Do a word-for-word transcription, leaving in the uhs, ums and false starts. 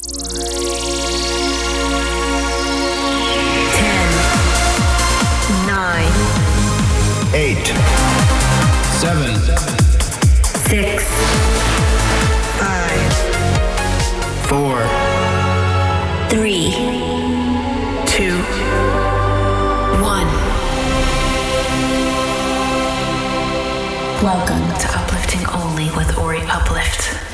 Ten, nine, eight, seven, six, five, four, three, two, one. Welcome to Uplifting Only with Ori Uplift.